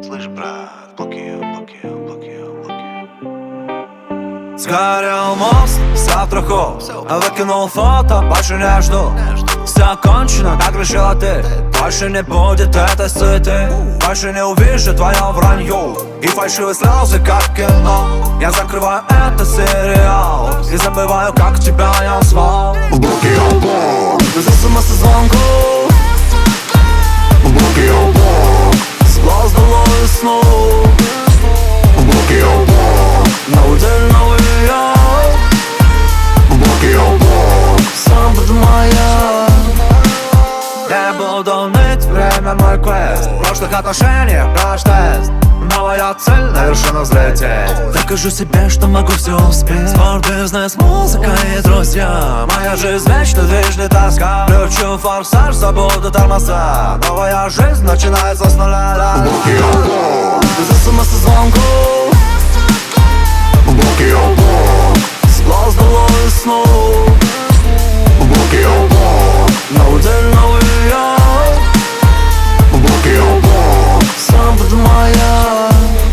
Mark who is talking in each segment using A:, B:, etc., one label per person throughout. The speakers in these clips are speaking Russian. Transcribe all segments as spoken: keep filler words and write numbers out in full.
A: Слышь, брат, блокирую, блокирую, блокирую, блокирую.
B: Сгорел мост, завтра холст. Выкинул фото, больше не жду. Все кончено, так решила ты. Больше не будет этой суеты. Больше не увижу твое вранье и фальшивые слезы, как в кино. Я закрываю этот сериал и забываю, как тебя я звал.
C: В блоке облак,
B: Без смс-звонку,
C: в блоке облак,
B: с глаз долой и сну.
C: в блоке облак,
B: Новый день, новый я,
C: в блоке облак,
B: сам буду моя. Я буду ныть, время мой квест. В прошлых отношениях краш-тест. Новая цель на вершину взлететь. Докажу себе, что могу все успеть. Спорт, бизнес, музыка и друзья. Моя жизнь вечно движет тоска. Включу форсаж, забуду тормоза. Новая жизнь начинается с нуля.
C: в блоке облак,
B: Без смс-звонку,
C: в блоке облак,
B: с глаз долой и сну.
C: в блоке облак,
B: Новый день, новый я,
C: в блоке облак,
B: сам буду моя.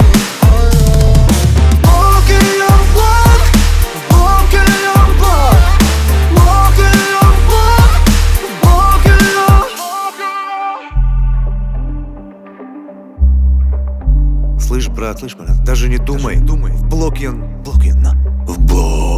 B: Блоки облак, блоки облак, блоки облак, блоки облак.
D: Слышь, брат, слышь, брат, даже не думай, думай. В блоке он, в блоке на. В блок.